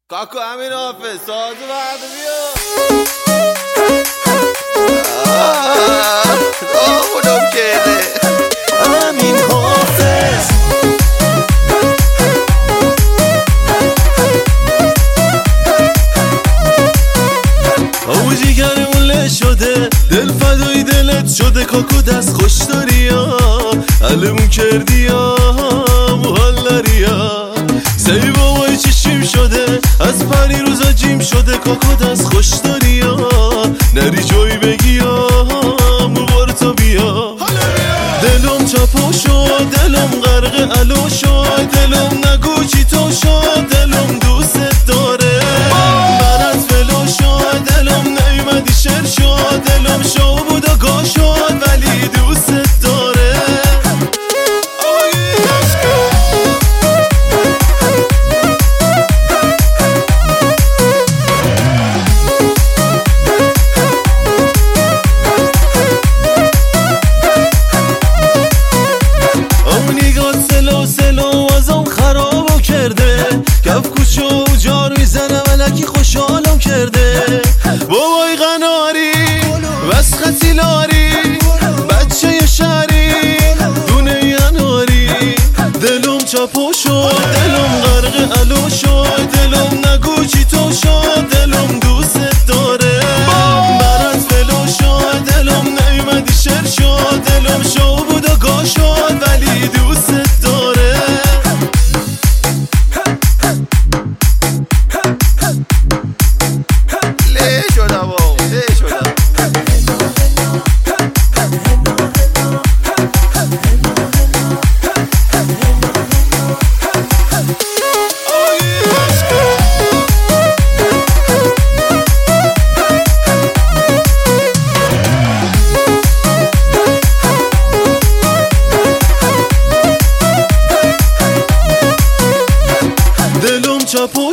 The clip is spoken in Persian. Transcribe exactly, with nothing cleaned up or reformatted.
کاکو امین حافظ سازو بعد بیا آه خودم کرده امین حافظ او جیگرمون له شده دل فدای دلت شده کاکو دست خوش داری یا علمون کردی یا محلری یا سی بابای چشیم شده از پری روزا جیم شده کاکو دست خوش داری یا نری جایی بگی یا مبارتا بیا دلم چپا شد دلم غرق علو شد دلم نگو چی تو شد دلم دوست داره برات فلو شد دلم نیمدی شر شد دلم شو بود و گا شد ولی دوست داره سلو سلو ازم خرابو کرده کف کوچو جار میزنه ولکی خوشحالم کرده بابای قناری بس خطی لاری بچه شهری دونه یناری دلم چپو شد دلم غرق علو شد دلم نگو چی تو شد دلم دوست داره برات فلو شد دلم نیمدی شر شد دلم شو بود و گا شد ولی دوست داره له شدم آقا له شدم چپو